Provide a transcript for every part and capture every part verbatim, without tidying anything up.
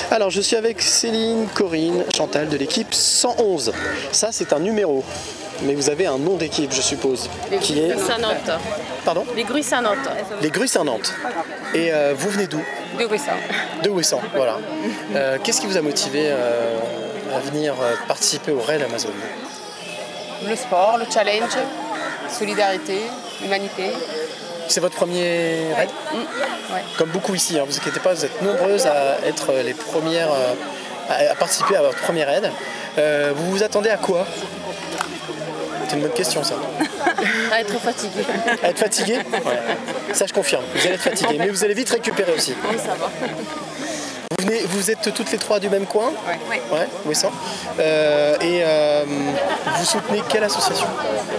Alors, je suis avec Céline, Corinne, Chantal de l'équipe cent onze. Ça, c'est un numéro. Mais vous avez un nom d'équipe, je suppose. Les qui est... Gruisses à Nantes. Pardon ? Les Gruisses à Nantes. Les Gruisses à Nantes. Et euh, vous venez d'où ? De Gruisses. De Ouessant, voilà. Euh, Qu'est-ce qui vous a motivé euh, à venir euh, participer au Raid Amazon ? Le sport, le challenge, solidarité, humanité. C'est votre premier raid ? Mmh. Ouais. Comme beaucoup ici, ne hein, vous inquiétez pas, vous êtes nombreuses à être les premières, euh, à, à participer à votre premier raid. Euh, vous vous attendez à quoi ? C'est une bonne question, ça. À être fatigué. À être fatigué ? Ouais. Ça, je confirme. Vous allez être fatigué, mais vous allez vite récupérer aussi. Oui, ça va. Vous, venez, vous êtes toutes les trois du même coin ? Ouais. Ouais, Ouessant. Euh, et euh, vous soutenez quelle association ?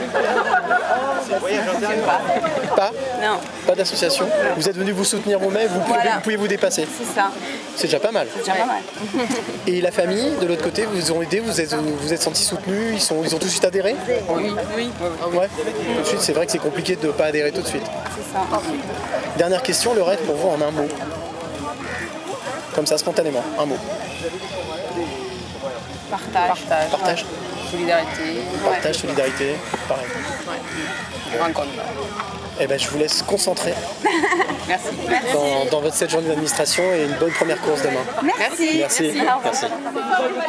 Pas. Pas ? Non, Pas d'association ? Vous êtes venu vous soutenir vous-même, vous, pouvez- Voilà. vous pouvez vous dépasser. c'est ça. C'est déjà pas mal. C'est déjà pas mal. Et la famille, de l'autre côté, vous ont aidé, vous êtes, vous êtes sentis soutenus, ils, sont, ils ont tout de suite adhéré ? Oui, oui. Ouais. Tout de suite, c'est vrai que c'est compliqué de ne pas adhérer tout de suite. C'est ça. Dernière question, le raid pour vous en un mot. Comme ça, spontanément, un mot. Partage. Partage. Partage. Solidarité. Partage, solidarité, pareil. Ouais. Rencontre. Eh ben, je vous laisse concentrer Merci. dans, dans votre sept journées d'administration et une bonne première course demain. Merci. Merci. Merci. Merci.